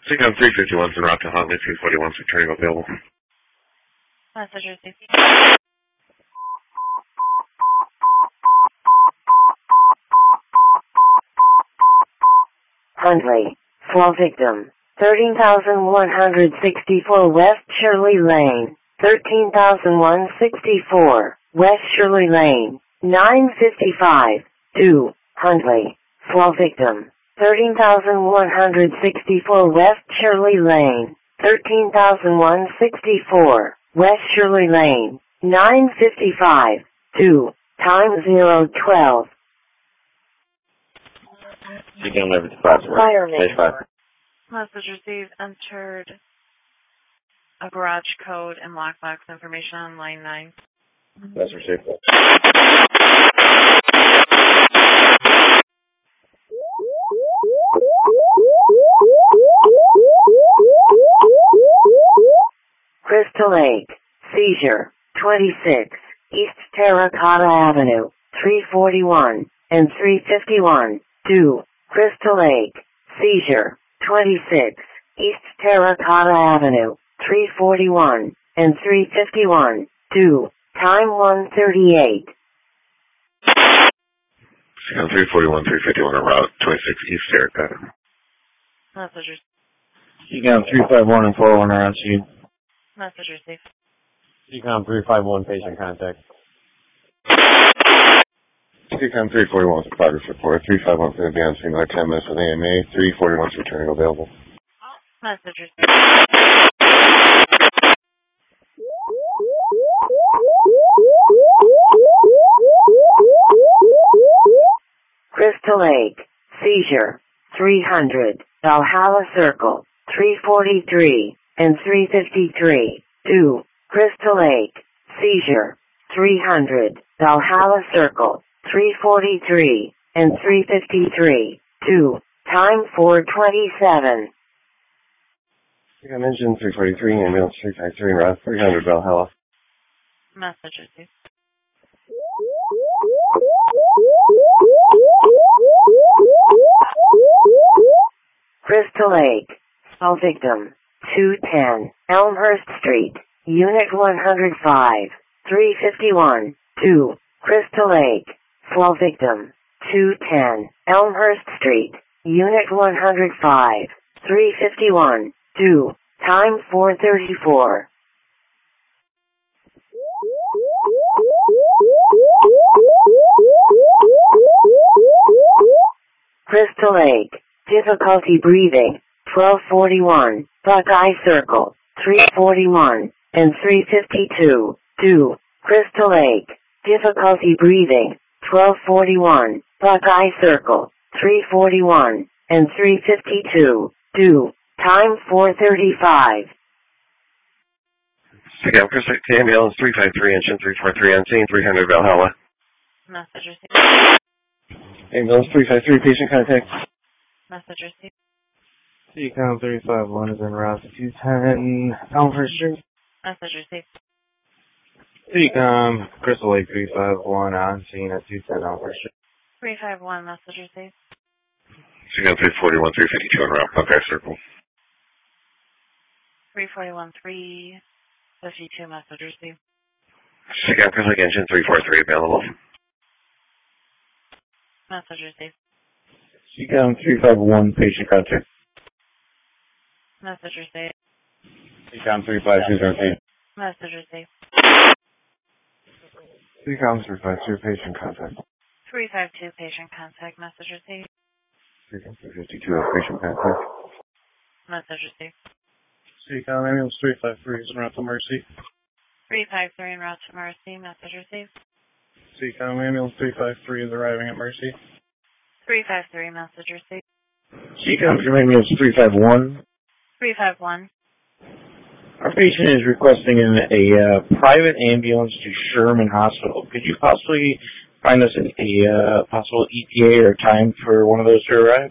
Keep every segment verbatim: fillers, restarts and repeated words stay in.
Seacom three fifty-one is en route to Huntley, three forty-one is returning available. Message received. Huntley, small victim, thirteen thousand one hundred sixty-four West Shirley Lane, thirteen thousand one hundred sixty-four West Shirley Lane, nine fifty-five, two, Huntley, small victim, thirteen thousand one hundred sixty-four West Shirley Lane, thirteen thousand one hundred sixty-four West Shirley Lane, nine fifty-five, two, time zero twelve. Seacom nine fifty-five, Fireman. Message received. Entered a garage code and lockbox information on line nine. Message received. Crystal Lake, seizure, twenty-six, East Terracotta Avenue, three forty-one, and three fifty-one, two, Crystal Lake, seizure, twenty-six, East Terracotta Avenue, three forty-one, and three fifty-one, two, time one thirty-eight. Seacom three forty-one, three fifty-one en route, twenty-six East Terracotta. Message received. Seacom three five one and four one are on scene. Message received. Seacom three five one, patient contact. Seacom three forty-one is progress report, three five one is going to be on scene by ten minutes with A M A, three forty-one is returning available. Message received. Crystal Lake, seizure, three hundred, Valhalla Circle, three forty-three, and three fifty-three, two, Crystal Lake, seizure, three hundred, Valhalla Circle, three forty-three, and three fifty-three, two, time four twenty-seven. Seacom engine three forty-three, ambulance three five three, route three hundred Valhalla. Message received. Crystal Lake, small victim, two ten, Elmhurst Street, Unit one hundred five, three fifty-one, two, Crystal Lake, small victim, two ten, Elmhurst Street, Unit one hundred five, three fifty-one, two, time four thirty-four. Crystal Lake, difficulty breathing, twelve forty-one, Buckeye Circle, three forty-one, and three fifty-two, two, Crystal Lake, difficulty breathing, twelve forty-one, Buckeye Circle, three forty-one, and three fifty-two, two, time four thirty-five. Seacom Crystal Lake, ambulance three five three, engine three forty-three, on scene three hundred Valhalla. Message received. Ambulance three five three, patient contact. Message received. Seacom three five one is en route to two ten Elmhurst Street. Message received. Seacom Crystal Lake three five one on scene at two ten Elmhurst Street. three five one, message received. Seacom three forty-one, three fifty-two en route, Buckeye Circle. three forty-one, three fifty-two, message received. Seacom Crystal Lake, engine three forty-three available. Message received. Seacom three five one, patient contact. Message received. Seacom three five two, rotate. Message received. Seacom three five two, patient contact. three five two, patient contact, message received. Seacom three fifty-two, patient contact. Message received. Seacom ambulance three five three is en route to Mercy. three five three en route to Mercy, message received. Seacom ambulance three five three is arriving at Mercy. three five three, message received. Seacom ambulance three five one. three five one. Our patient is requesting an, a uh, private ambulance to Sherman Hospital. Could you possibly find us an, a uh, possible E T A or time for one of those to arrive?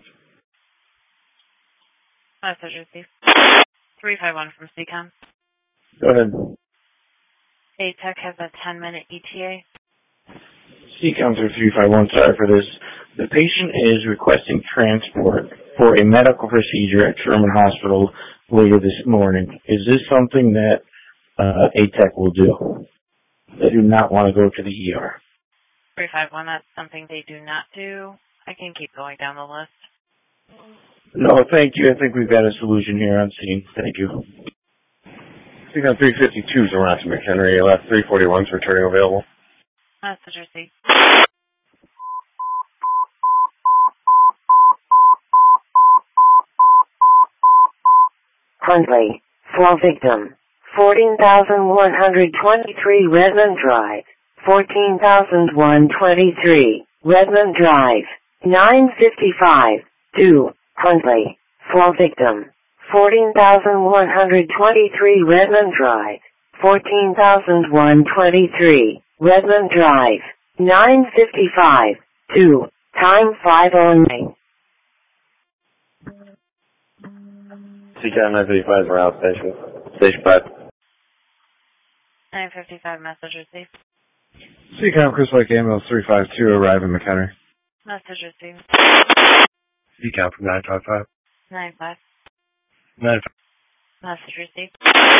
Message received. three five one from Seacom. Go ahead. A Tech has a ten minute E T A. Seacom through three five one, sorry for this. The patient is requesting transport for a medical procedure at Sherman Hospital later this morning. Is this something that uh, A T E C will do? They do not want to go to the E R. three five one, that's something they do not do. I can keep going down the list. No, thank you. I think we've got a solution here on scene. Thank you. Seacom three fifty-two is around to McHenry. Left three forty-one is returning available. Message received. Huntley, fall victim. fourteen thousand one hundred twenty-three Redmond Drive. fourteen thousand one hundred twenty-three Redmond Drive. nine fifty-five. two. Huntley, fall victim. fourteen thousand one hundred twenty-three Redmond Drive. fourteen thousand one hundred twenty-three Redmond Drive. nine fifty-five. two. Time five oh nine. Seacom nine fifty-five is around station. Station five. nine fifty-five, message received. Seacom Chris Lake Ambulance three five two arriving McHenry. Message received. Seacom from nine five five. nine five. nine five. Message received.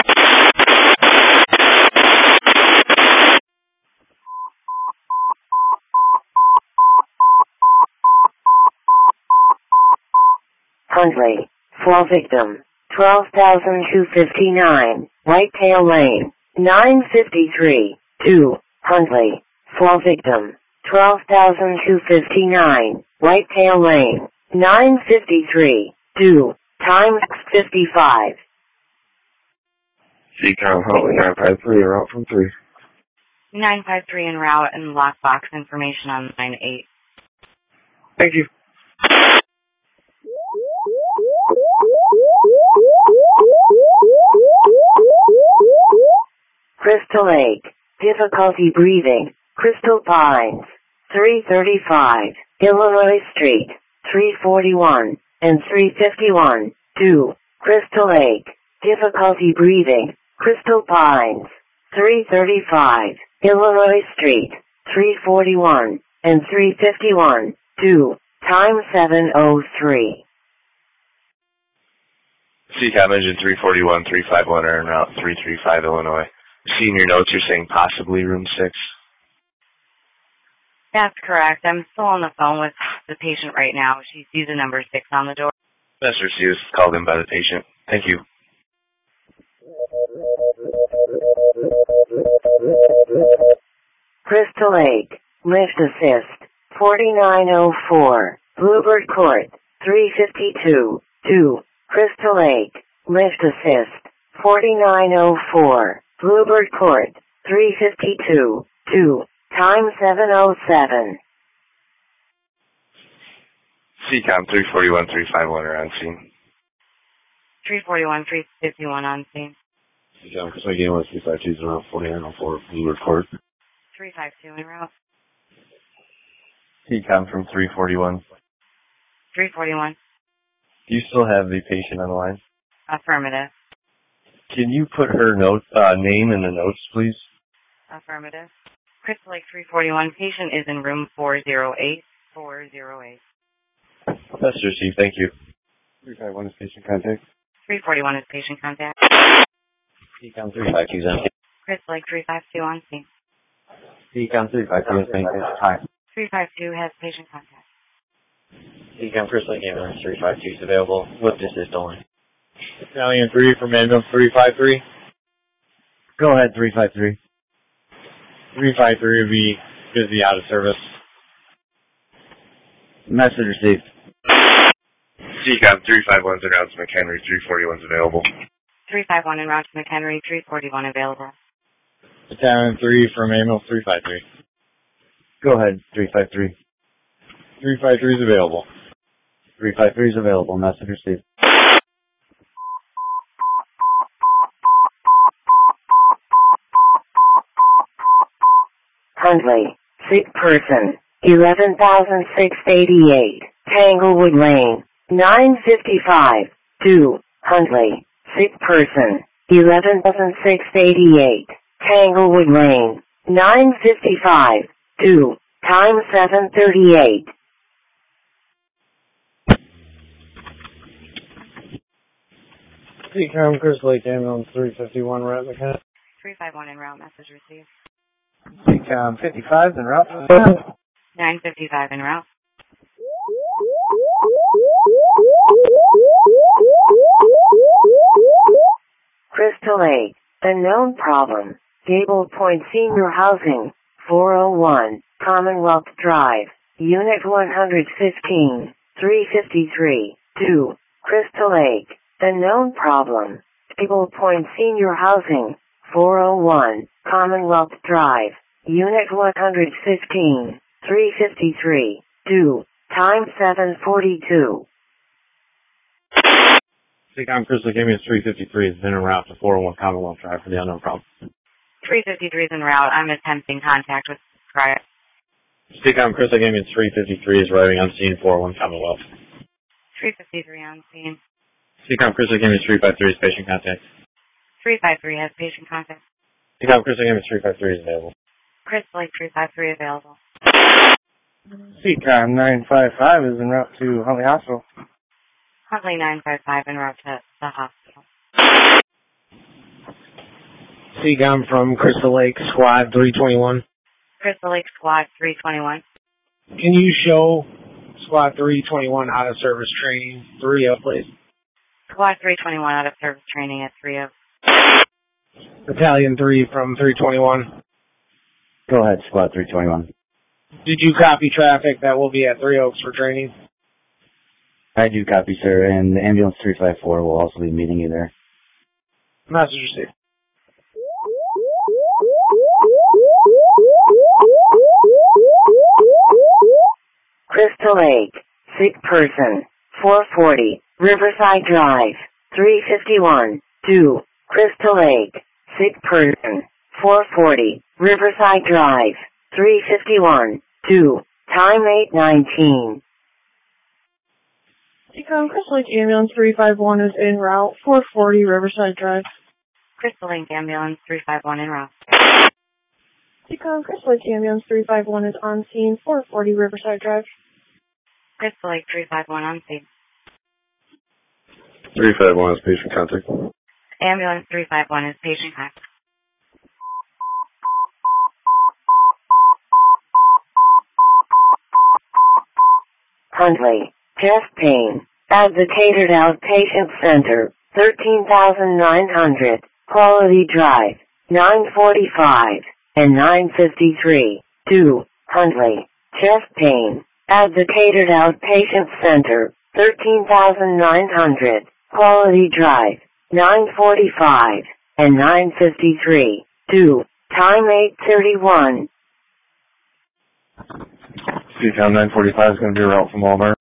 Huntley, fall victim. twelve thousand two hundred fifty-nine Whitetail Lane. nine fifty-three. two. Huntley, fall victim. twelve thousand two hundred fifty-nine Whitetail Lane. nine fifty-three. two. Time fifty-five. Seacom Huntley nine five three, route from three. nine five three en route and lockbox information on line eight. Thank you. Crystal Lake, difficulty breathing, Crystal Pines. three thirty-five Illinois Street. three forty-one and three fifty-one. two. Crystal Lake, difficulty breathing, Crystal Pines. three thirty-five Illinois Street. three forty-one and three fifty-one. two. Time seven oh three. Seacom engine three forty-one, three five one are en route three three five Illinois. Seeing your notes, you're saying possibly room six. That's correct. I'm still on the phone with the patient right now. She sees a number six on the door. Message received, called in by the patient. Thank you. Crystal Lake, lift assist, forty-nine oh four, Bluebird Court, three fifty-two. two. Crystal Lake, lift assist, forty-nine oh four, Bluebird Court, three fifty-two. two. Time seven oh seven. Seacom three forty-one, three five one are on scene. three forty-one, three fifty-one on scene. Seacom Chris Lake Ambulance three five two zero, forty-nine oh four, Bluebird Court. three five two en route. Seacom from three forty-one. three forty-one. Do you still have the patient on the line? Affirmative. Can you put her note uh, name in the notes, please? Affirmative. Crystal Lake three forty-one. Patient is in room four oh eight. four oh eight. That's received. Thank you. three five one is patient contact. three forty-one is patient contact. Seacom three five two is on scene. Crystal Lake three five two on scene. Seacom three five two is patient contact. three five two has patient contact. Seacom Chris Lake Ambulance three five two is available. What assist only? Italian three from ambulance three five three. Go ahead, three five three. three five three will be busy out of service. Message received. Seacom three five one is announced McHenry, three forty-one is available. three five one en route to McHenry, three forty-one available. Italian three from ambulance three five three. Go ahead, three five three. three five three is available. three five three is available. Message received. Huntley, sick person, eleven thousand six hundred eighty-eight, Tanglewood Lane, nine fifty-five. two. Huntley, sick person, eleven thousand six hundred eighty-eight, Tanglewood Lane, nine fifty-five. two. Time seven thirty-eight. Seacom, Chris Lake, ambulance three fifty-one, right, McKenna? three five one en route, message received. Seacom, fifty-five, en route. nine fifty-five en route. Crystal Lake, unknown problem. Gable Point Senior Housing, four oh one, Commonwealth Drive, Unit one fifteen, three fifty-three, two, Crystal Lake, unknown problem. Gable Point Senior Housing, four oh one, Commonwealth Drive, Unit one fifteen, three fifty-three, two, time seven forty-two. Seacom, Chris Lake, ambulance three fifty-three is in en route to four oh one Commonwealth Drive for the unknown problem. three fifty-three is en route. I'm attempting contact with subscriber. Seacom, Chris Lake, ambulance three fifty-three is arriving on scene, four oh one Commonwealth. three fifty-three on scene. Seacom, Chris Lake, ambulance three fifty-three is patient contact. three five three has patient contact. Seacom, Chris Lake, ambulance three fifty-three is available. Chris Lake three five three available. Seacom, nine five five is en route to Huntley Hospital. Huntley nine five five en route to the hospital. Seacom from Crystal Lake, squad three twenty-one. Crystal Lake Squad three twenty-one. Can you show squad three twenty-one out of service training three oh, please? Squad three twenty-one out of service training at three oh. Battalion three from three twenty-one. Go ahead, squad three twenty-one. Did you copy traffic that will be at Three Oaks for training? I do copy, sir, and the ambulance three five four will also be meeting you there. Message received. Crystal Lake, sick person, four forty, Riverside Drive, three fifty-one, two, Crystal Lake, sick person, four forty, Riverside Drive, three fifty-one, two, time eight nineteen. Seacom, Crystal Lake ambulance three five one is en route, four forty Riverside Drive. Crystal Lake ambulance three five one en route. Seacom, Crystal Lake ambulance three five one is on scene, four forty Riverside Drive. Crystal Lake three five one on scene. three five one is patient contact. Ambulance three five one is patient contact. Huntley, chest pain, advocated outpatient center, thirteen thousand nine hundred, Quality Drive, nine forty-five, and nine fifty-three, two, Huntley, chest pain, advocated outpatient center, thirteen thousand nine hundred, Quality Drive, nine forty-five, and nine fifty-three, two, time eight thirty-one. Seacom nine forty-five is going to be a route from Walmart.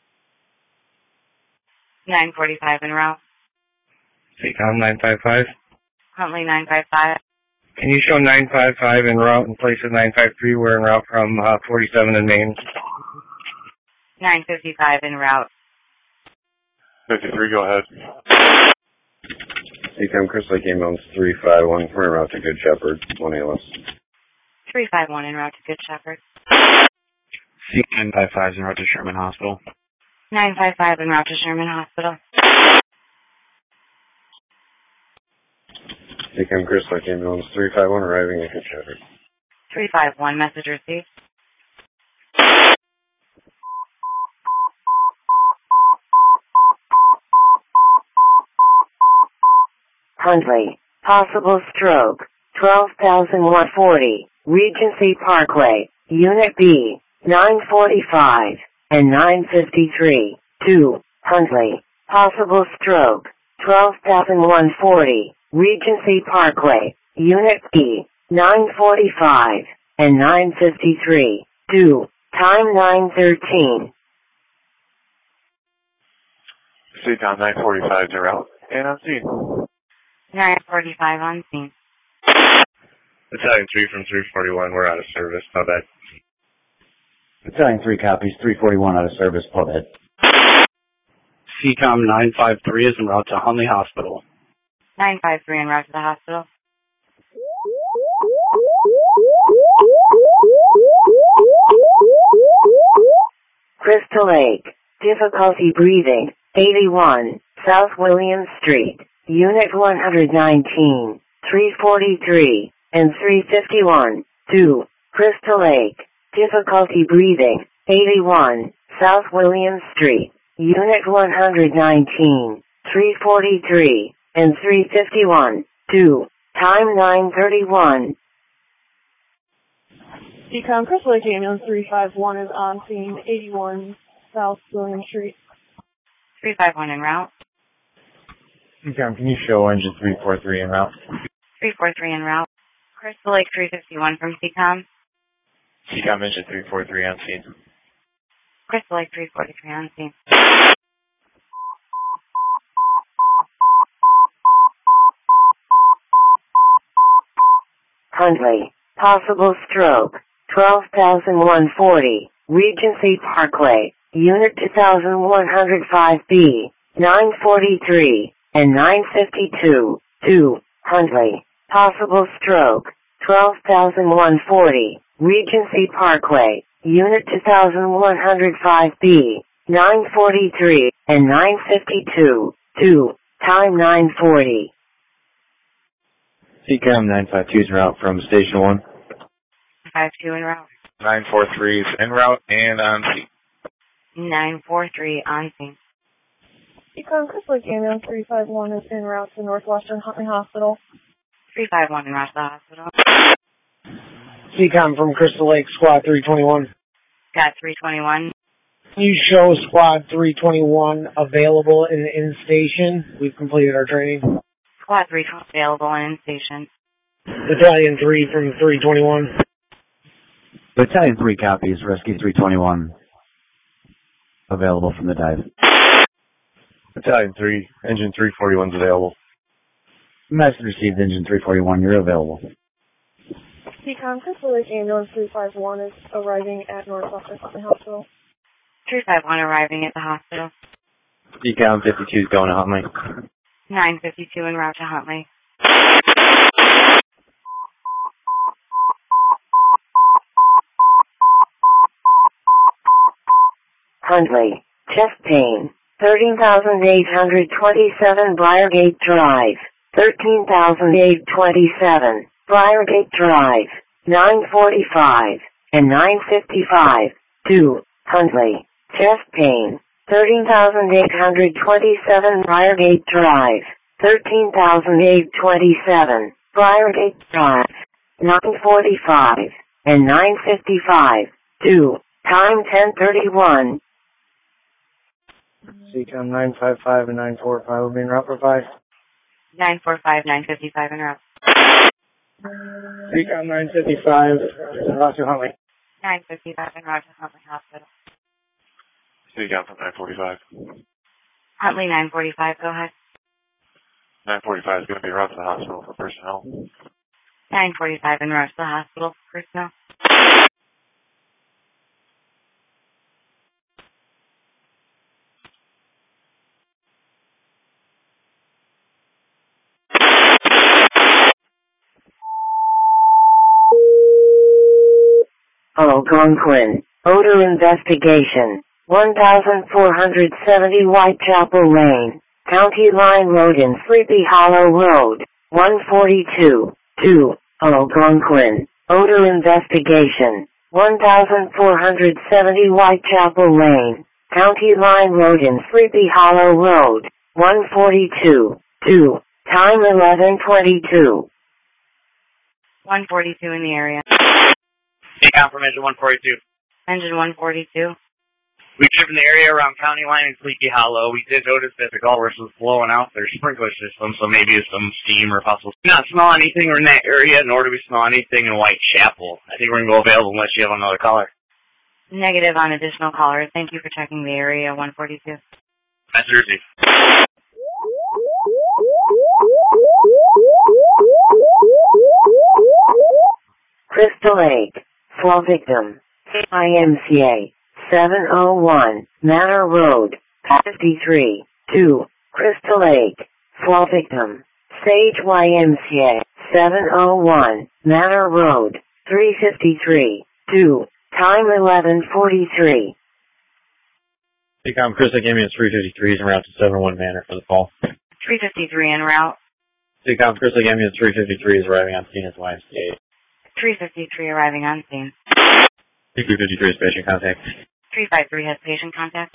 nine forty-five en route. Seacom nine five five. Huntley nine five five. Can you show nine five five en route in place of nine five three? We're en route from uh, forty-seven in Maine. nine fifty-five en route. fifty-three, go ahead. Seacom, Chris Lake, ambulance three five one, we're en route to Good Shepherd, one A L S. three five one en route to Good Shepherd. Seacom nine five five is en route to Sherman Hospital. nine five five en route to Sherman Hospital. Seacom, Chris Lake, ambulance three five one, arriving at Good Shepherd. three five one, message received. Huntley, possible stroke, twelve thousand one hundred forty, Regency Parkway, Unit B, nine forty-five, and nine fifty-three, two, Huntley, possible stroke, twelve thousand one hundred forty, Regency Parkway, Unit B, nine forty-five, and nine fifty-three, two, time nine thirteen. Seacom nine forty-five is en route, and on scene. nine forty-five on scene. Battalion three from three forty-one, we're out of service, my bad. Battalion three copies, three forty-one out of service, pull ahead. Seacom nine five three is en route to Huntley Hospital. nine five three en route to the hospital. Crystal Lake, difficulty breathing, eighty-one, South William Street, Unit one nineteen, three forty-three, and three fifty-one, two, Crystal Lake. Difficulty breathing, eighty-one, South William Street. Unit one nineteen, three forty-three, and three fifty-one, two, time nine thirty-one. Decom Crystal Lake Ambulance three five one is on scene, eighty-one South William Street. three five one en route. Decom, can you show engine three four three en route? three four three en route. Crystal Lake three fifty-one from C COM. Decom, engine three four three on scene. Crystal Lake three forty-three on scene. Huntley, possible stroke, twelve thousand one forty, Regency Parkway, Unit two thousand one hundred five B, nine forty-three, and nine fifty-two, two, Huntley, possible stroke, twelve thousand one forty, Regency Parkway, Unit two thousand one hundred five B, nine forty-three, and nine fifty-two, two, time nine forty. C COM nine five two is en route from Station one. five two en route. nine four three is en route and on scene. nine four three on scene. Decom Crystal Lake Ambulance three five one is en route to Northwestern Huntley Hospital. three five one en route to the hospital. C COM from Crystal Lake, Squad three twenty-one. Got three twenty-one. Can you show Squad three twenty-one available in the in-station? We've completed our training. Squad three available in station. Battalion three from three twenty-one. Battalion three copies, Rescue three twenty-one. Available from the dive. Battalion three, engine three forty-one is available. Message received, engine three forty-one, you're available. Decom Crystal Lake Ambulance three five one is arriving at Northwestern Huntley Hospital. three five one arriving at the hospital. Decom fifty-two is going to Huntley. nine fifty-two en route to Huntley. Huntley, chest pain, thirteen thousand eight hundred twenty-seven Briargate Drive, thirteen thousand eight hundred twenty-seven Briargate Drive, nine forty-five, and nine fifty-five, two, Huntley, chest pain, thirteen thousand eight hundred twenty-seven Briargate Drive, thirteen thousand eight hundred twenty-seven Briargate Drive, nine forty-five, and nine fifty-five, two, time ten thirty-one. C COM nine five five and nine four five will be en route for five. nine forty-five, nine fifty-five en route. C COM nine fifty-five, en route to Huntley. nine fifty-five en route to Huntley Hospital. C COM from nine forty-five. Huntley nine forty-five, go ahead. nine forty-five is going to be en route to the hospital for personnel. nine forty-five en route to the hospital for personnel. Algonquin, odor investigation, one thousand four hundred seventy Whitechapel Lane, County Line Road in Sleepy Hollow Road, one forty-two, two, Algonquin, odor investigation, one thousand four hundred seventy Whitechapel Lane, County Line Road in Sleepy Hollow Road, one forty-two, two, time eleven twenty-two. one forty-two in the area. Decom from engine one forty-two. Engine one forty-two. We driven the area around County Line and Sleepy Hollow. We did notice that the Galvers was blowing out their sprinkler system, so maybe it's some steam or possible. We do not smell anything in that area, nor do we smell anything in Whitechapel. I think we're going to go available unless you have another caller. Negative on additional callers. Thank you for checking the area, one forty-two. That's Jersey. Crystal Lake, fall victim, I M C A, seven oh one, Manor Road, fifty-three, two, Crystal Lake, fall victim, Sage Y M C A, seven oh one, Manor Road, three fifty-three, two, time eleven forty-three. Decom Crystal Lake Ambulance three fifty-three is en route to seven one Manor for the fall. three fifty-three en route. Seacom Crystal Ambulance three fifty-three is arriving on scene at the Y M C A. three fifty-three arriving on scene. three fifty-three is patient contact. three five three has patient contact.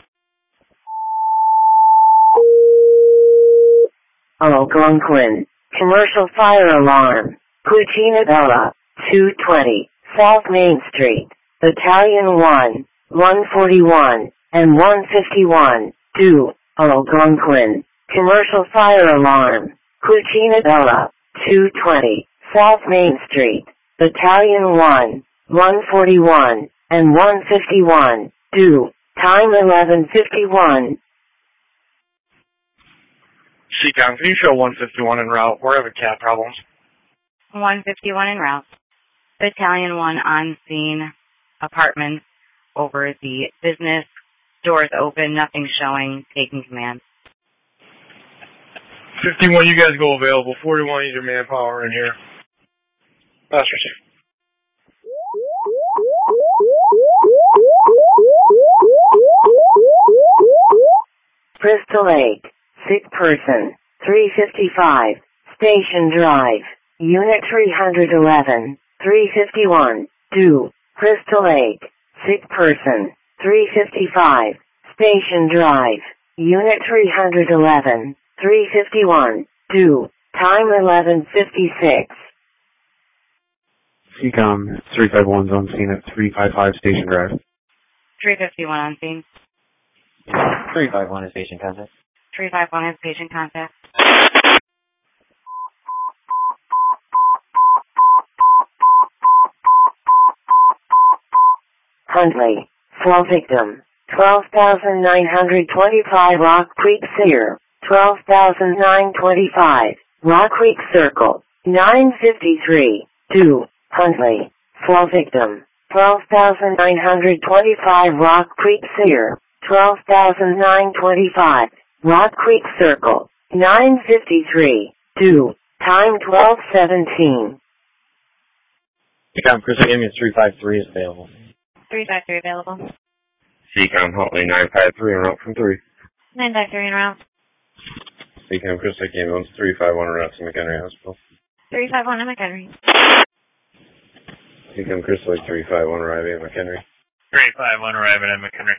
Algonquin. Commercial fire alarm. Cucina Bella. two twenty. South Main Street. Battalion one. one forty-one. And one fifty-one. two. Algonquin. Commercial fire alarm. Cucina Bella. two twenty. South Main Street. Battalion one. one forty-one. And one fifty-one. two. Time eleven fifty-one. Seacom, can you show one fifty-one en route? We're having cat problems. one fifty-one en route. Battalion one on scene. Apartment. Over the business. Doors open. Nothing showing. Taking command. fifty-one, you guys go available. forty-one, need your manpower in here. That's received. Crystal Lake. Sick person. three fifty-five. Station Drive. Unit three eleven. three fifty-one. two. Crystal Lake. Sick person. three fifty-five. Station Drive. Unit three eleven. three fifty-one. two. Time eleven fifty-six. Seacom three five one's on scene at three fifty-five Station Drive. three fifty-one on scene. three five one is patient contact. three five one has patient contact. Huntley. Flow victim. twelve thousand nine hundred twenty-five Rock Creek Sear. twelve thousand nine hundred twenty-five. Rock Creek Circle. nine fifty-three. two. Huntley. Flow victim. twelve thousand nine hundred twenty-five Rock Creek Sear. twelve thousand nine hundred twenty-five. Rock Creek Circle. nine fifty-three. two. Time twelve seventeen. Seacom Crystal Ambulance three fifty-three is available. three five three available. Seacom Huntley nine five three en route from three. nine five three en route. Seacom Crystal Ambulance three five one en route to McHenry Hospital. three five one to McHenry. Seacom Crystal Lake three five one arriving at McHenry. three five one arriving at McHenry.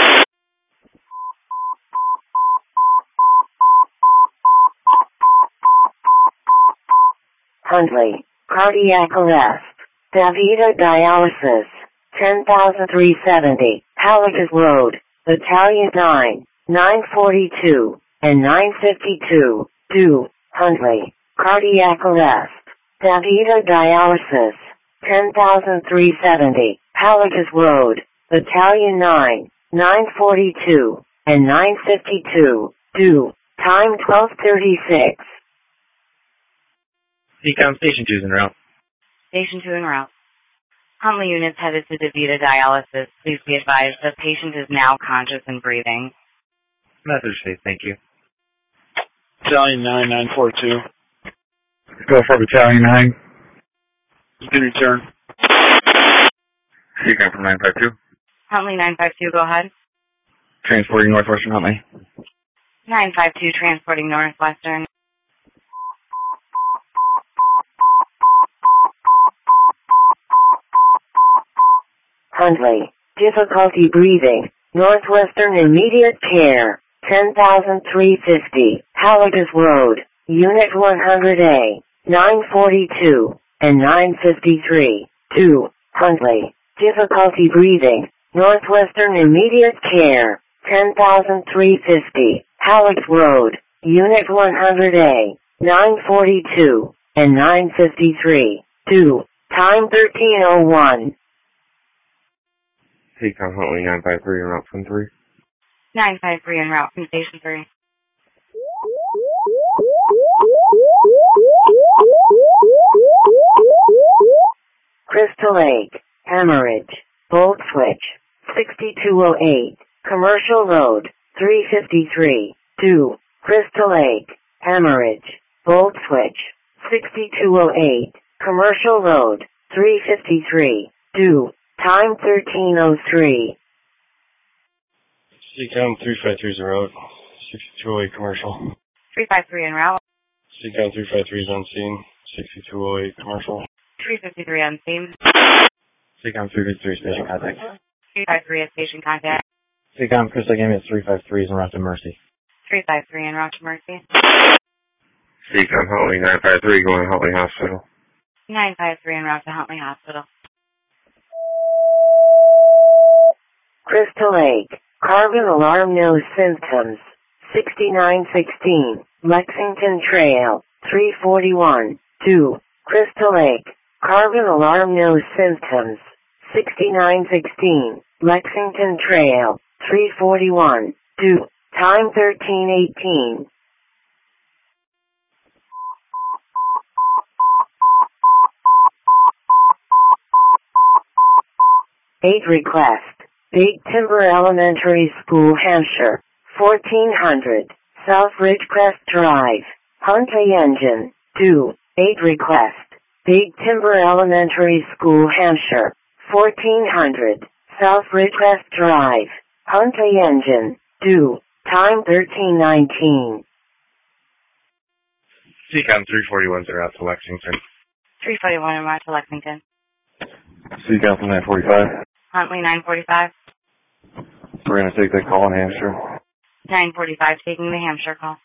Huntley. Cardiac arrest. Davida dialysis. ten thousand three hundred seventy. Halliges Road. Battalion nine. nine forty-two. And nine fifty-two. two. Huntley. Cardiac arrest. Davida dialysis. ten thousand three hundred seventy. Halliges Road. Battalion nine. nine forty-two. And nine fifty-two. two. Time twelve thirty-six. Seacom Station two is en route. Station two en route. Huntley units headed to DaVita dialysis. Please be advised the patient is now conscious and breathing. Message safe, thank you. Battalion nine, nine four two. Go for Battalion nine. You can return. Seacom from nine five two. Huntley nine five two, go ahead. Transporting Northwestern Huntley. nine five two transporting Northwestern. Huntley. Difficulty breathing. Northwestern immediate care. ten thousand three hundred fifty. Halliges Road. Unit one hundred A. nine forty-two. And nine fifty-three. two. Huntley. Difficulty breathing. Northwestern immediate care. ten thousand three hundred fifty. Halliges Road. Unit one hundred A. nine forty-two. And nine fifty-three. two. Time thirteen oh one. Seacom Huntley nine five three en route from three. nine five three en route from Station three. Crystal Lake. Hemorrhage. Bolt switch. sixty-two oh eight. Commercial Road. three fifty-three. two. Crystal Lake. Hemorrhage. Bolt switch. sixty-two oh eight. Commercial Road. three fifty-three. two. Time thirteen oh three. Seacom three five three is en route. sixty-two oh eight commercial. three five three en route. Seacom three five three is on scene. sixty-two oh eight commercial. three fifty-three on scene. Seacom three fifty-three station contact. three five three at station contact. Seacom Crystal Ambulance three five three is en route to Mercy. three five three en route to Mercy. Seacom Huntley nine five three going to Huntley Hospital. nine five three en route to Huntley Hospital. Crystal Lake. Carbon alarm no symptoms. sixty-nine sixteen. Lexington Trail. three forty-one. two. Crystal Lake. Carbon alarm no symptoms. sixty-nine sixteen. Lexington Trail. three forty-one. two. Time thirteen eighteen. eight request. Big Timber Elementary School, Hampshire. fourteen hundred. South Ridgecrest Drive. Huntley Engine. two. eight request. Big Timber Elementary School, Hampshire. fourteen hundred. South Ridgecrest Drive. Huntley Engine. two. Time thirteen nineteen. Seacom three forty-one are out to Lexington. three forty-one en route to Lexington. Seacom from nine forty-five. Huntley nine forty-five. We're going to take that call in Hampshire. nine forty-five taking the Hampshire call.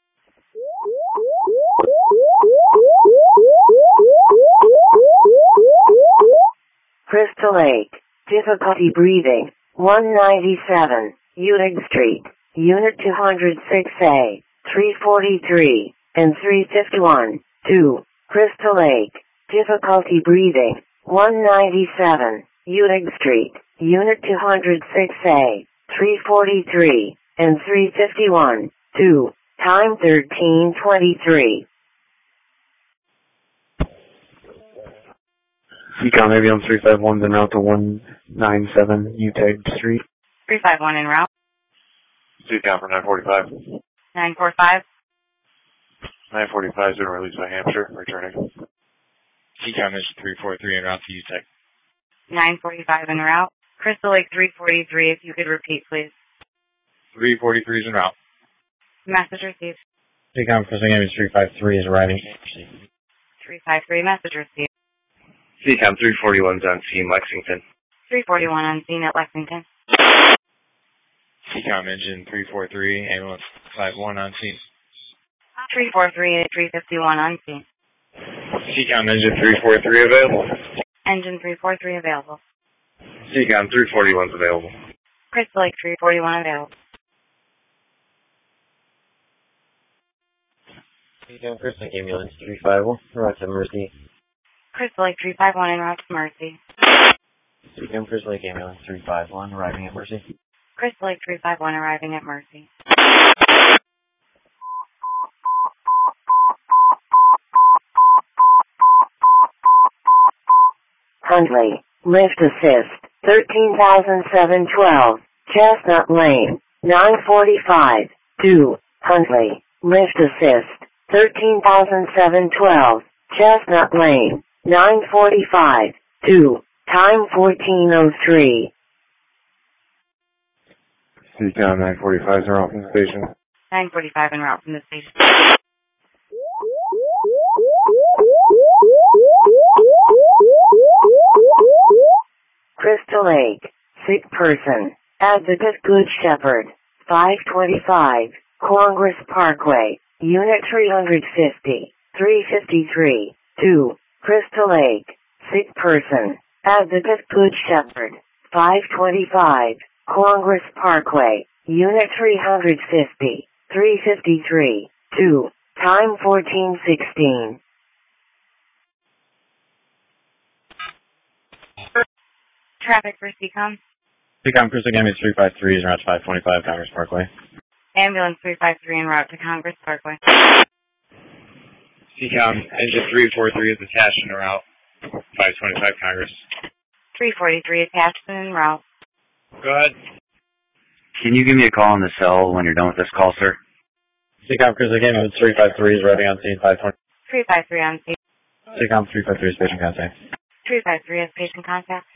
Crystal Lake. Difficulty breathing. one ninety-seven. Utig Street. Unit two oh six A. three forty-three. And three fifty-one. two. Crystal Lake. Difficulty breathing. one ninety-seven. Utig Street. Unit two oh six A. three forty-three. And three fifty-one. two. Time thirteen twenty-three. Seacom Ambulance three five one is en route to one ninety-seven Utah Street. three five one en route. Seacom from nine forty-five. nine forty-five. nine forty-five is been released by Hampshire, returning. Seacom Mission three forty-three en route to Utah. nine forty-five en route. Crystal Lake three forty-three, if you could repeat, please. three forty-three is en route. Message received. Seacom Crystal Ambulance three five three is arriving. three five three, message received. Seacom three forty-one is on scene, Lexington. three forty-one on scene at Lexington. Seacom Engine three forty-three, Ambulance five one on scene. three forty-three at three fifty-one on scene. Seacom Engine three forty-three available. Engine three forty-three available. Seacom three forty-one is available. Crystal Lake three forty-one available. Seacom Crystal Lake Ambulance three five one, route to Mercy. Crystal Lake three five one en route to Mercy. Seacom Crystal Lake Ambulance three five one, arriving at Mercy. Crystal Lake three five one arriving at Mercy. Huntley. Lift assist. thirteen thousand seven twelve. Chestnut Lane. nine forty-five. two. Huntley. Lift assist. thirteen thousand seven twelve. Chestnut Lane. nine forty-five. two. Time fourteen oh three. Seacom nine forty-five is out from the station. nine forty-five en route from the station. Crystal Lake. Sick person. Advocate Good Shepherd. five twenty-five. Congress Parkway. Unit three fifty. three fifty-three. two. Crystal Lake. Sick person. Advocate Good Shepherd. five twenty-five. Congress Parkway. Unit three fifty. three fifty-three. two. Time fourteen sixteen. Traffic for Seacom. Seacom Crystal Ambulance three five three is en route to five twenty-five Congress Parkway. Ambulance three five three en route to Congress Parkway. Seacom Engine three forty-three is attached en route. five twenty-five Congress. three forty-three attached and en route. Go ahead. Can you give me a call on the cell when you're done with this call, sir? Seacom Crystal Ambulance three five three is arriving on scene five twenty. three five three on scene. Seacom three five three is patient contact. three five three has patient contact.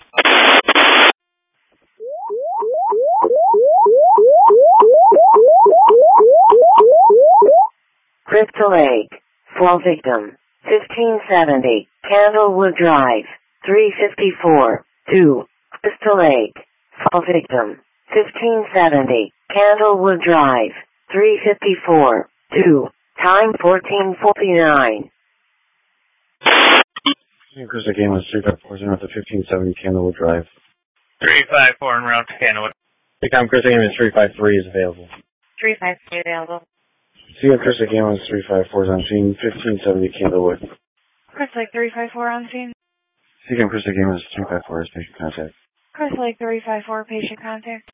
Crystal Lake. Fall victim. fifteen seventy. Candlewood Drive. three fifty-four. two. Crystal Lake. Fall victim. fifteen seventy. Candlewood Drive. three fifty-four. two. Time fourteen forty-nine. Crystal Game was three five four zero at the fifteen seventy Candlewood Drive. three five four en route to Candlewood. Seacom Crystal Game is three five three is available. three five three available. Seacom Crystal Game is three five four is on scene, fifteen seventy Candlewood. Crystal Lake three five four on scene. Seacom Crystal Game is three five four is patient contact. Crystal Lake three five four, patient contact.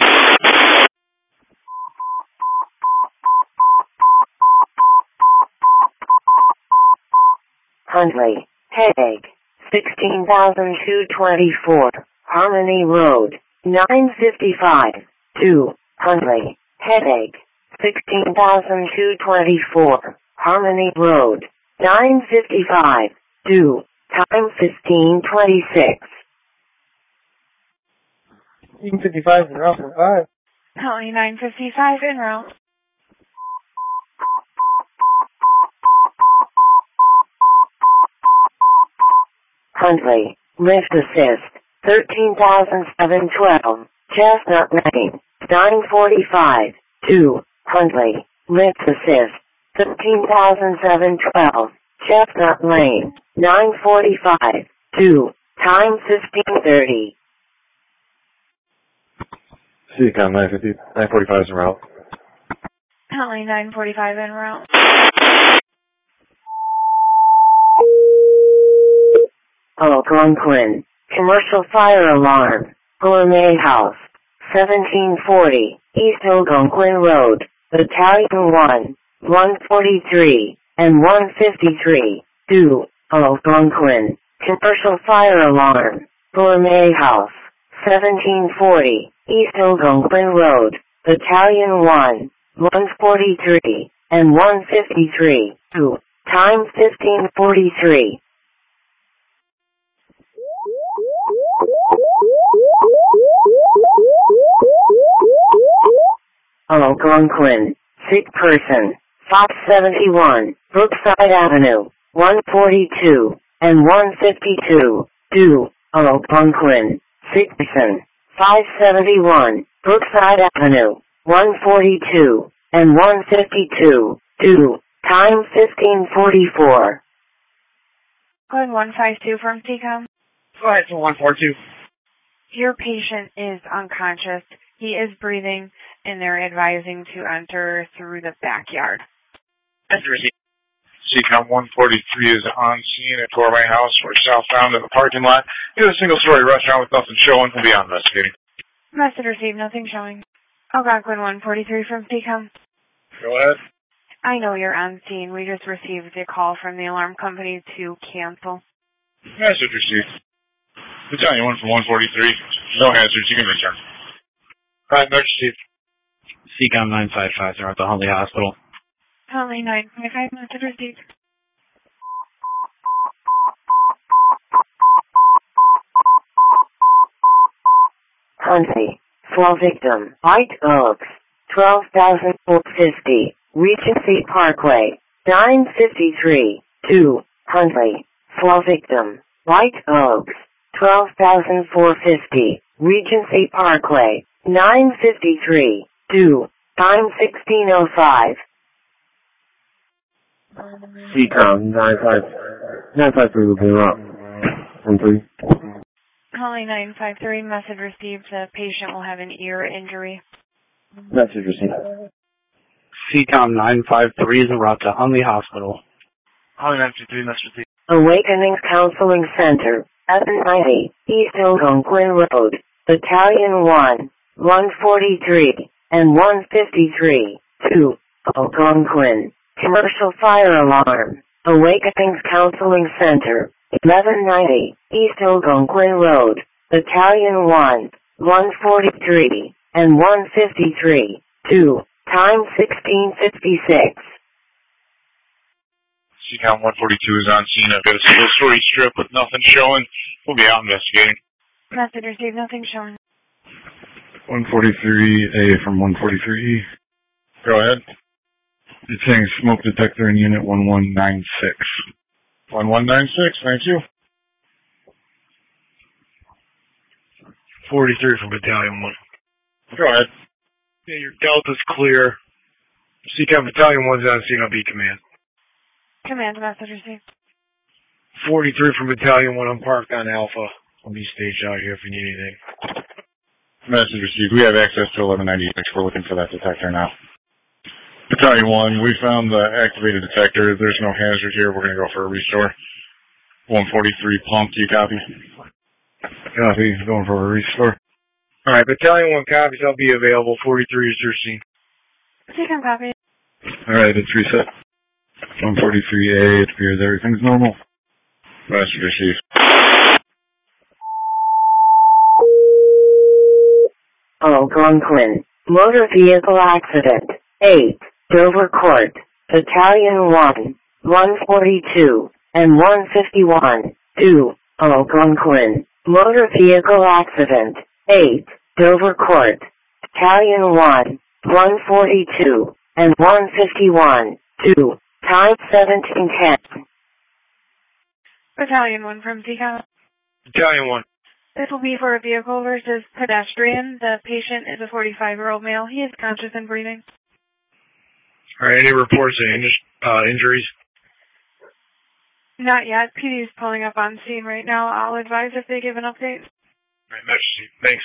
Huntley. Headache. sixteen thousand two hundred twenty-four. Harmony Road. nine fifty-five. two. Huntley. Headache. sixteen thousand two hundred twenty-four. Harmony Road. nine fifty-five. two. Time fifteen twenty-six. fifteen fifty-five and route for five. Huntley nine fifty-five en route. Huntley. Lift assist. thirteen thousand seven hundred twelve. Chestnut Lane. nine forty-five. two. Huntley. Lift assist. thirteen thousand seven hundred twelve. Chestnut Lane. nine forty-five. two. Time fifteen thirty. Seacom nine fifty, nine forty-five is en route. Huntley nine forty-five en route. Algonquin. Commercial fire alarm. Gourmet House. seventeen forty. East Algonquin Road. Battalion one. one forty-three. And one fifty-three. two. Algonquin. Commercial fire alarm. Gourmet House. seventeen forty. East Algonquin Road. Battalion one. one forty-three. And one fifty-three. two. Time fifteen forty-three. Algonquin. Sick person. five seventy-one. Brookside Avenue. one forty-two. And one fifty-two. two. Algonquin. Sick person. five seventy-one. Brookside Avenue. one forty-two. And one fifty-two. two. Time fifteen forty-four. Going one five two from Seacom. Go ahead for one four two. Your patient is unconscious. He is breathing, and they're advising to enter through the backyard. That's the receipt. Seacom one forty-three is on scene at Gourmet House. We're southbound in the parking lot. Near a single-story restaurant with nothing showing. We'll be on investigating. Message received, nothing showing. Algonquin one forty-three from Seacom. Go ahead. I know you're on scene. We just received a call from the alarm company to cancel. Message received. Battalion one from one forty-three. No hazards. You can return. Right, message received. Seacom nine five five are at the Huntley Hospital. Huntley nine five five, message received. Huntley. Fall victim. White Oaks. twelve thousand four hundred fifty. Regency Parkway. nine fifty-three. two. Huntley. Fall victim. White Oaks. twelve thousand four hundred fifty. Regency Parkway. nine fifty-three. two. Time sixteen oh five. Seacom nine five nine five three will be en route. one three. Huntley nine five three, message received. The patient will have an ear injury. Message received. Seacom nine five three is en route to Huntley Hospital. Huntley nine fifty-three, message received. Awakenings Counseling Center. seven ninety. East Algonquin Road. Battalion one. one forty-three. And one fifty-three. two. Algonquin. Commercial fire alarm. Awakenings Counseling Center. eleven ninety. East Algonquin Road. Battalion one. one forty-three. And one fifty-three. two. Time sixteen fifty-six. Seacom one forty-two is on scene. I've got a single-story strip with nothing showing. We'll be out investigating. Message received, nothing showing. one forty-three, A from one forty-three. Go ahead. It's saying smoke detector in unit one one nine six. one one nine six, thank you. forty-three from Battalion one. Go ahead. Yeah, your Delta's clear. C CAM Battalion one's on scene, I'll be command. Command message received. forty-three from Battalion one, I'm parked on Alpha. I'll be staged out here if you need anything. Message received. We have access to eleven ninety-six. We're looking for that detector now. Battalion one, we found the activated detector. There's no hazard here. We're going to go for a restore. one forty-three pump, do you copy? Copy. Going for a restore. Alright, Battalion one copies. I'll be available. forty-three is your scene. C CAM copy. Alright, it's reset. one forty-three A, it appears everything's normal. Message received. Algonquin. Motor vehicle accident. eight. Dover Court. Battalion one. one forty-two. And one fifty-one. two. Algonquin. Motor vehicle accident. eight. Dover Court. Battalion one. one forty-two. And one fifty-one. two. Time seventeen ten. Battalion one from C CAM. Battalion one. This will be for a vehicle versus pedestrian. The patient is a forty-five-year-old male. He is conscious and breathing. Alright, any reports of uh, injuries? Not yet. P D is pulling up on scene right now. I'll advise if they give an update. Alright, message. Thanks.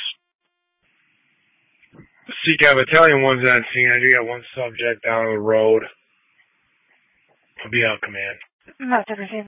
C CAM Battalion one's on scene. I do got one subject down the road. I'll be out command. Message received.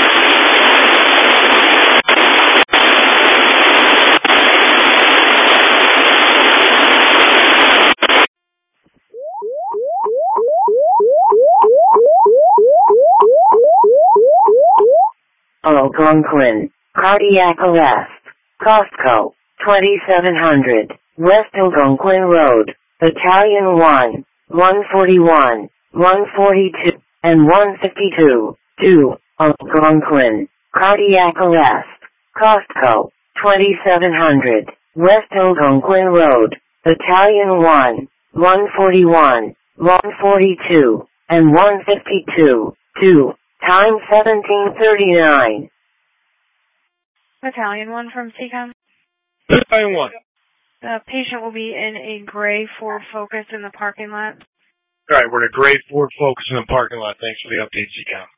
Algonquin. Cardiac arrest. Costco. twenty-seven hundred. West Algonquin Road. Battalion one. one forty-one. one forty-two. And one fifty-two. two. Algonquin. Cardiac arrest. Costco. twenty-seven hundred. West Algonquin Road. Battalion one. one forty-one. one forty-two. And one fifty-two. two. Time seventeen thirty-nine. Battalion one from C CAM. Battalion one. The patient will be in a gray Ford Focus in the parking lot. Alright, we're in a gray Ford Focus in the parking lot. Thanks for the update, C CAM.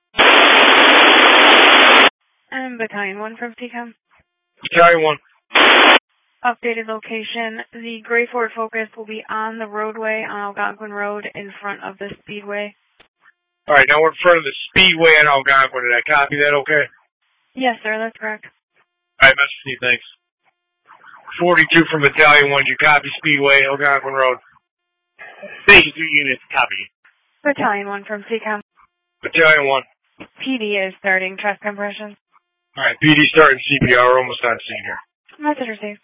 And Battalion one from C CAM. Battalion one. Updated location. The gray Ford Focus will be on the roadway on Algonquin Road in front of the Speedway. Alright, now we're in front of the Speedway in Algonquin. Did I copy that okay? Yes, sir, that's correct. Alright, message you, thanks. forty-two from Battalion one, you copy Speedway, Algonquin Road. Station two units, copy. Battalion one from C CAM. Battalion one. P D is starting chest compression. Alright, P D starting C P R, we're almost on scene here. Message received.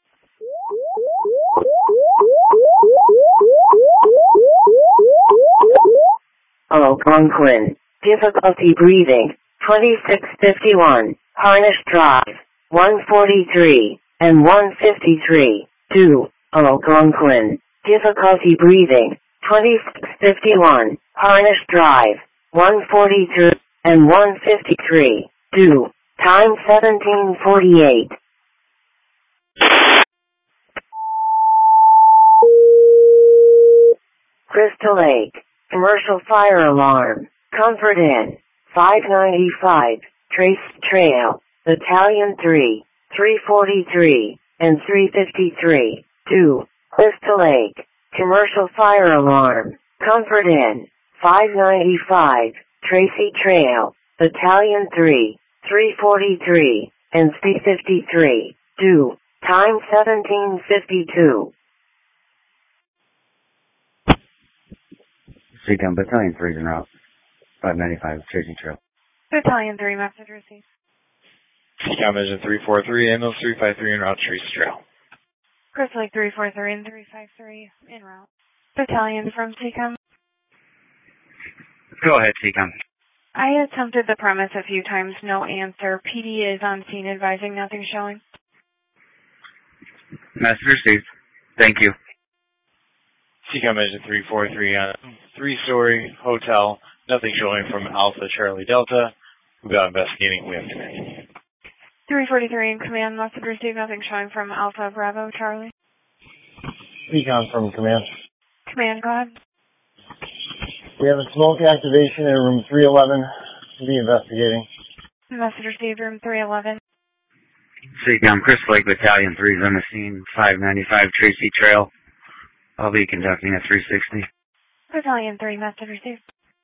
Algonquin. Difficulty breathing. twenty-six fifty-one. Harnish Drive. one forty-three. And one fifty-three. two. Algonquin. Difficulty breathing. twenty-six fifty-one. Harnish Drive. one forty-three. And one fifty-three. two. Time seventeen forty-eight. Crystal Lake. Commercial fire alarm. Comfort Inn. five ninety-five. Trace Trail. Battalion three. three forty-three. And three fifty-three. two. Crystal Lake. Commercial fire alarm. Comfort Inn. five ninety-five. Tracy Trail. Battalion three. three forty-three. And three fifty-three. two. Time seventeen fifty-two. C CAM Battalion three is en route. five ninety-five, Tracy Trail. Battalion three, message received. C CAM Vision three four three, Ambulance three five three en route, Tracy Trail. Crystal Lake three four three and three five three en route. Battalion from C CAM. Go ahead, C CAM. I attempted the premise a few times, no answer. P D is on scene advising nothing showing. Message received. Thank you. C COM Engine three four three on a three-story hotel. Nothing showing from Alpha Charlie Delta. We've got investigating. We have command. three forty-three in command. Message received. Nothing showing from Alpha Bravo Charlie. C COM from command. Command, go ahead. We have a smoke activation in room three eleven. We'll be investigating. Message received. Room three eleven. C COM Chris Lake Battalion three is on the scene. five ninety-five Tracy Trail. I'll be conducting a three sixty. Battalion three. Message received.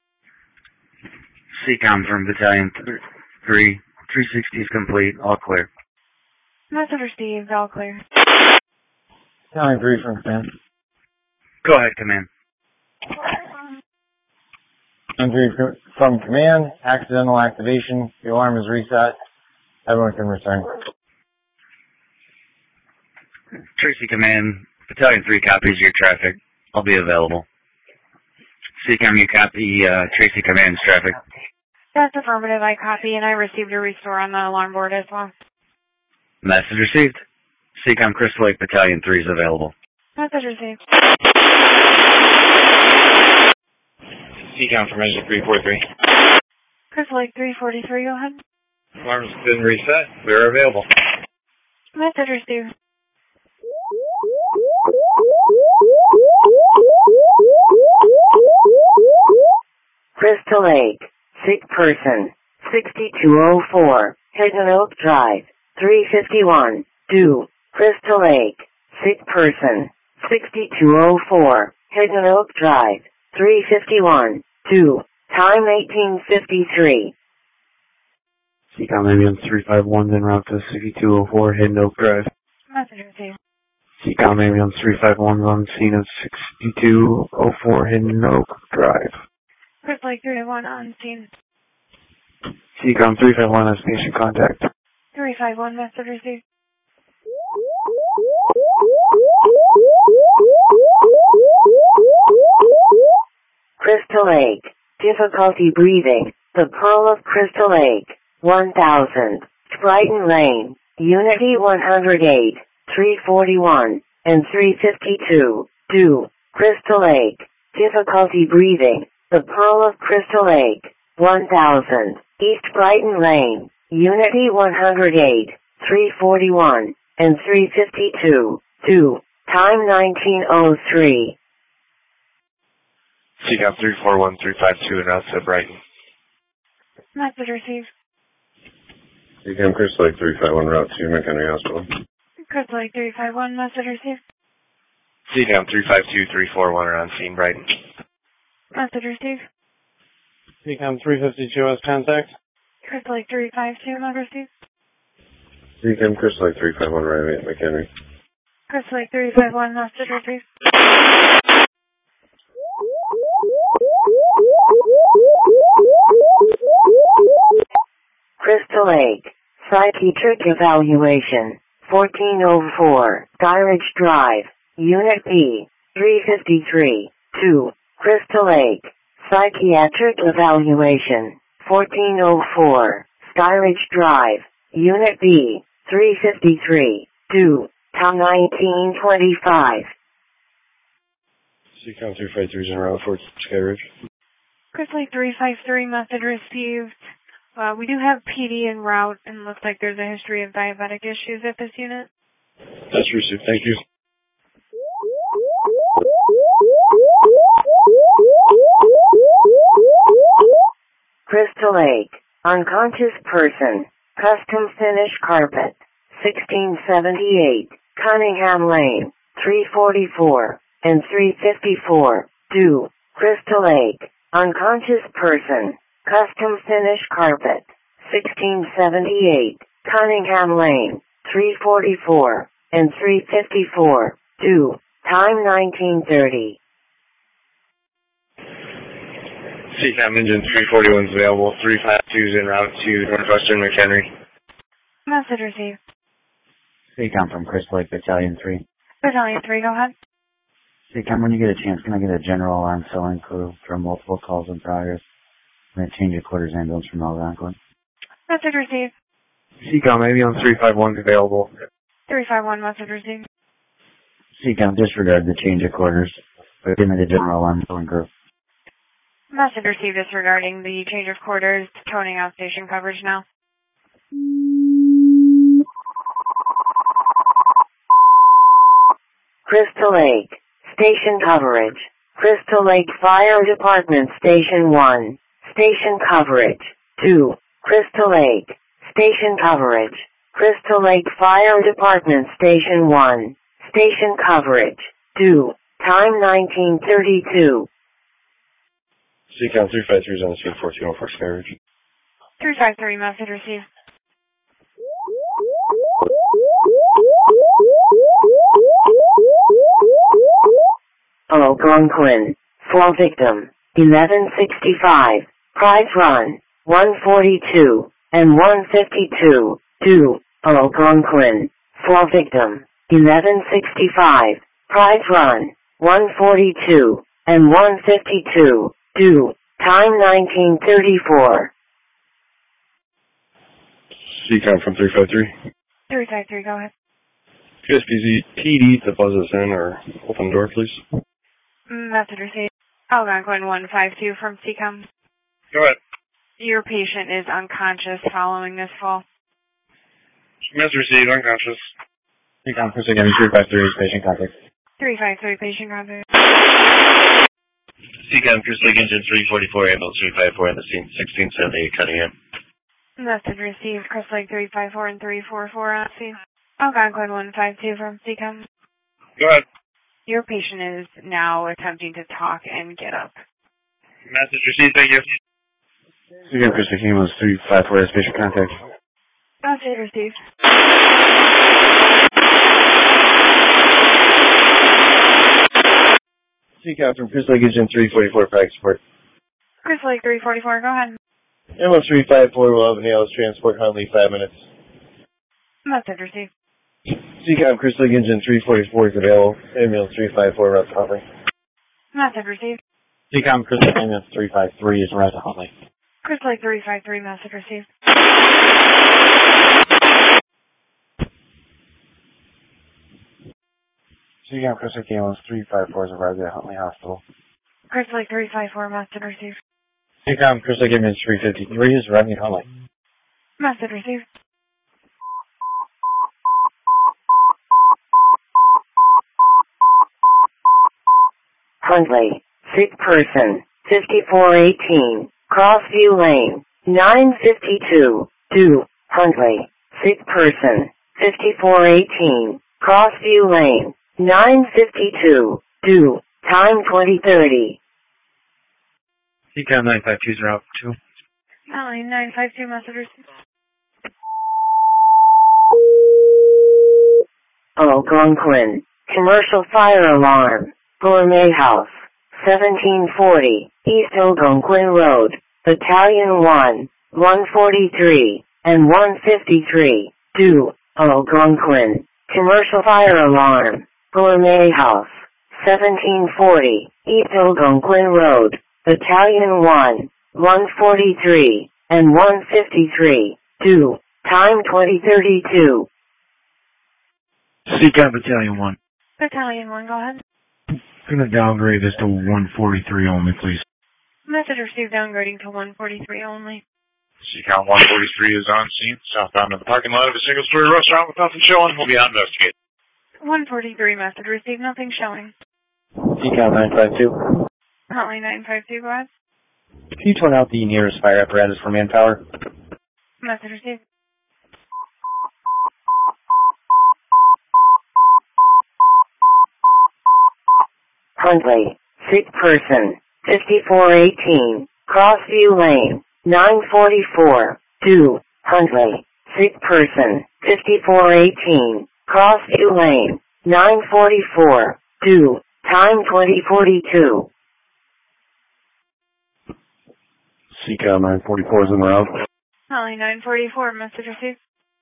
C COM from Battalion three. three sixty is complete. All clear. Message received. All clear. Battalion three from command. Go ahead, command. Battalion three from command. Accidental activation. The alarm is reset. Everyone can return. Tracy Command. Battalion three copies your traffic. I'll be available. C COM, you copy uh, Tracy Command's traffic. That's affirmative. I copy, and I received a restore on the alarm board as well. Message received. C COM Crystal Lake Battalion three is available. Message received. C COM from Engine three four three. Crystal Lake three forty-three, go ahead. Alarm's been reset. We're available. Message received. Crystal Lake, sick person, sixty-two oh four, Hidden Oak Drive, three fifty-one, due, Crystal Lake, sick person, sixty-two oh four, Hidden Oak Drive, three fifty-one, due, time eighteen fifty-three. C COM ambulance three five one en route to sixty-two oh four Hidden Oak Drive. Message received. C COM ambulance three five one on scene of sixty-two oh four Hidden Oak Drive. Crystal Lake three one on scene. C COM three five one has patient contact. three five one, message received. Crystal Lake, difficulty breathing, the Pearl of Crystal Lake, one thousand, Brighton Lane, Unity one oh eight, three forty-one, and three fifty-two, due, Crystal Lake, difficulty breathing, the Pearl of Crystal Lake, one thousand, East Brighton Lane, Unity one oh eight, three forty-one, and three fifty-two, due, time nineteen oh three. C COM three four one three five two en route to Brighton. Message received. C COM Crystal Lake three five one route to McHenry Hospital. Crystal Lake three five one, message received. C COM three five two three four one are on scene, Brighton. Message received. C COM three fifty-two has contact. Crystal Lake three five two, message received. C COM Crystal Lake three five one right at McHenry. Crystal Lake three five one, message received. Crystal Lake, psychiatric evaluation, fourteen oh four, Skyridge Drive, Unit B, three fifty-three, two, Crystal Lake, psychiatric evaluation, fourteen oh four, Skyridge Drive, Unit B, three fifty-three, two, time nineteen twenty-five. C COM three five three is en route for Skyridge. Crystal Lake three five three, message received. Uh, we do have P D en route, and looks like there's a history of diabetic issues at this unit. That's received. Thank you. Crystal Lake, unconscious person, custom finish carpet, sixteen seventy-eight, Cunningham Lane, three forty-four, and three fifty-four, due, Crystal Lake, unconscious person, custom finish carpet, sixteen seventy-eight, Cunningham Lane, three forty-four, and three fifty-four, due, time nineteen thirty. C COM engine three forty-one is available. three five two is en route to Northwestern McHenry. Message received. C COM from Crystal Lake Battalion three. Battalion three, go ahead. C COM, when you get a chance, can I get a general alarm filling crew from multiple calls in progress? I'm going to change your quarters ambulance from Algonquin. Message received. C COM ambulance three five one is available. three five one, message received. C COM, disregard the change of quarters. But give me the general alarm filling group. Message received is regarding the change of quarters, toning out station coverage now. Crystal Lake, station coverage. Crystal Lake Fire Department Station one, station coverage. two. Crystal Lake, station coverage. Crystal Lake Fire Department Station one, station coverage. two. Time nineteen thirty-two. C COM three five three is on the scene, fourteen oh four Skyridge. three five three, message received. Algonquin, fall victim, eleven sixty-five, prize run, one forty-two, and one fifty-two, two, Algonquin, fall victim, eleven sixty-five, prize run, one forty-two, and one fifty-two, two, time nineteen thirty-four. C COM from three five three. three five three, go ahead. P S P D to buzz us in or open the door, please. Message received. Algonquin one five two from C COM. Go ahead. Your patient is unconscious following this fall. Message received, unconscious. C COM, Chris again, three five three, patient contact. three five three, patient contact. C COM, Crystal Lake Engine three forty-four, ambulance three five four on the scene, sixteen seventy-eight Cunningham. Message received. Crystal Lake three five four and three four four on scene. Algonquin one five two from C COM. Go ahead. Your patient is now attempting to talk and get up. Message received, thank you. C COM, Chris again, was three five four, patient contact. Message received. C COM from Crystal Lake Engine three forty-four, practice support. Crystal Lake three forty-four, go ahead. Ambulance three five four will have an A L S transport, Huntley, five minutes. Message received. C COM, Crystal Lake Engine three forty-four is available. Ambulance three five four, route to Huntley. Message received. C COM, Crystal Ambulance three five three is route to Huntley. Crystal Lake three five three, message received. C COM, Crystal Ambulance three five four is arrived at Huntley Hospital. Crystal Lake three five four, message received. C COM, Crystal Ambulance three fifty-three is arriving at Huntley. Message received. Huntley, sick person, fifty-four eighteen, Crossview Lane, nine fifty-two, two, Huntley, sick person, fifty-four eighteen, Crossview Lane, nine fifty-two, two, time twenty thirty. C COM nine five two is route two. Huntley nine five two, message received. Algonquin, commercial fire alarm, Gourmet House, seventeen forty, East Algonquin Road, Battalion one, one forty-three, and one fifty-three, two, Algonquin, commercial fire alarm, Gourmet House, seventeen forty, East Algonquin Road, Battalion one, one forty-three, and one fifty-three, two, time twenty thirty-two. C COM Battalion one. Battalion one, go ahead. Gonna downgrade this to one forty-three only, please. Message received, downgrading to one forty-three only. C COM one forty-three is on scene, southbound of the parking lot of a single-story restaurant with nothing showing. We'll be out investigating. one forty-three, message received, nothing showing. C COM nine five two. Huntley nine five two, go ahead. Can you turn out the nearest fire apparatus for manpower? Message received. Huntley, sick person, fifty-four eighteen, Crossview Lane, nine forty-four, two, Huntley, sick person, fifty-four eighteen, Crossview Lane, nine forty-four, two, time twenty forty-two. C COM nine forty-four is in the route. Huntley nine forty-four, message received.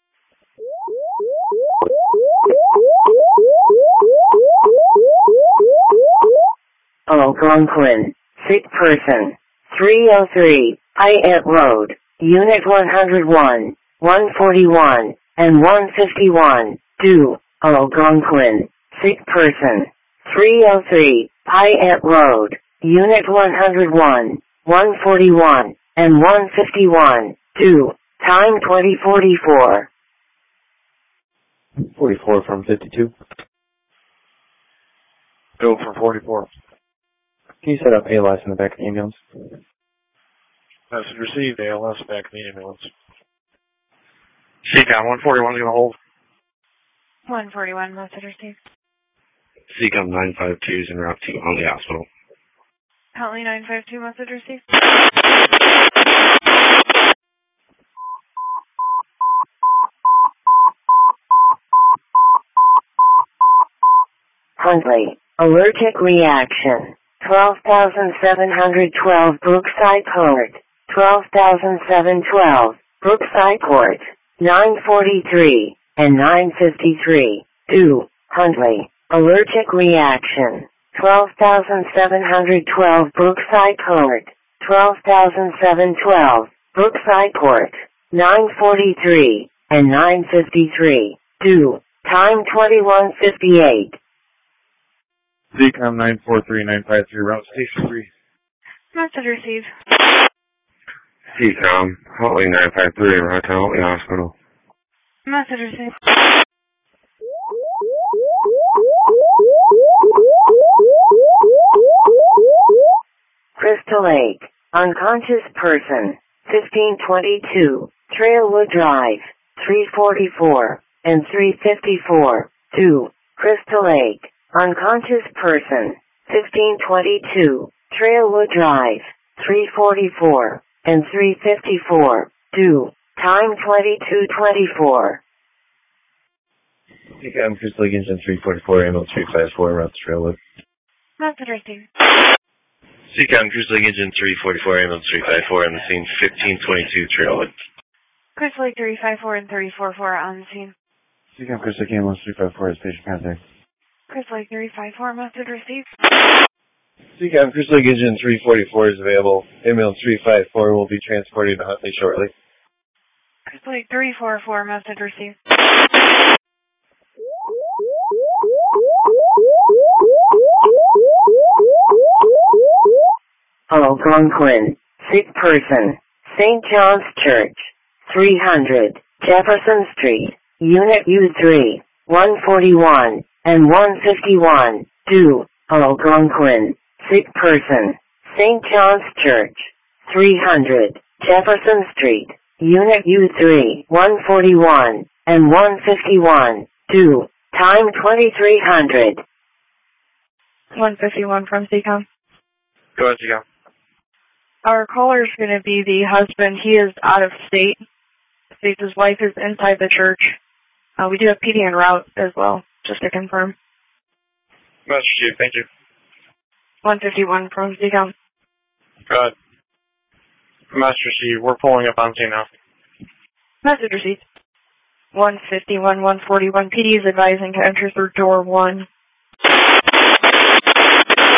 Algonquin, sick person, three oh three, Hyatt Road, Unit one oh one, one forty-one, and one fifty-one, two, Algonquin, sick person, three oh three, Payette Road, Unit one oh one, one forty-one, and one fifty-one, two, time twenty forty-four. forty-four from fifty-two. Go for forty-four. Can you set up A L S in the back of the ambulance? Message received, A L S back in the ambulance. C COM one forty-one is going to hold. one forty-one, message received. C COM nine five two is en route to Huntley Hospital. Huntley nine five two, message received. Huntley, allergic reaction, twelve thousand seven hundred twelve Brookside Court, twelve thousand seven hundred twelve Brookside Court, nine forty-three, and nine fifty-three, two, Huntley, allergic reaction, twelve thousand seven hundred twelve Brookside Court, twelve thousand seven hundred twelve Brookside Court, nine forty-three, and nine fifty-three, two, time twenty-one fifty-eight. C COM nine four three nine five three, route station three. Message received. C COM, Huntley nine five three, en route to Huntley Hospital. Message received. Crystal Lake, unconscious person, fifteen twenty-two, Trailwood Drive, three forty-four, and three fifty-four, two, Crystal Lake, unconscious person, fifteen twenty-two, Trailwood Drive, three forty-four, and three fifty-four, two, time twenty-two twenty-four. C COM Crystal Lake Engine three forty-four, ambulance three five four, route to Trailwood. Message received. C COM Crystal Lake Engine three forty-four, ambulance three five four, on the scene fifteen twenty-two, Trailwood. Crystal Lake three five four and three four four on the scene. C COM Crystal Lake ambulance three five four is patient contact. Crystal Lake three five four, message received. C COM Crystal Lake Engine three forty-four is available. Ambulance three five four will be transported to Huntley shortly. Crystal Lake three four four, message received. Algonquin, sick person, Saint John's Church, three hundred, Jefferson Street, Unit U three, one forty-one, and one fifty-one, two, Algonquin, sick person, Saint John's Church, three hundred, Jefferson Street, Unit U three, one forty-one, and one fifty-one, two, time twenty-three hundred. one fifty-one from C COM. Go ahead, C COM. Our caller is going to be the husband. He is out of state. States his wife is inside the church. Uh, we do have P D en route as well, just to confirm. Message received, thank you. one fifty-one from C COM. Go ahead. Message received, we're pulling up on scene now. Message received. one fifty-one, one forty-one. P D is advising to enter through door one.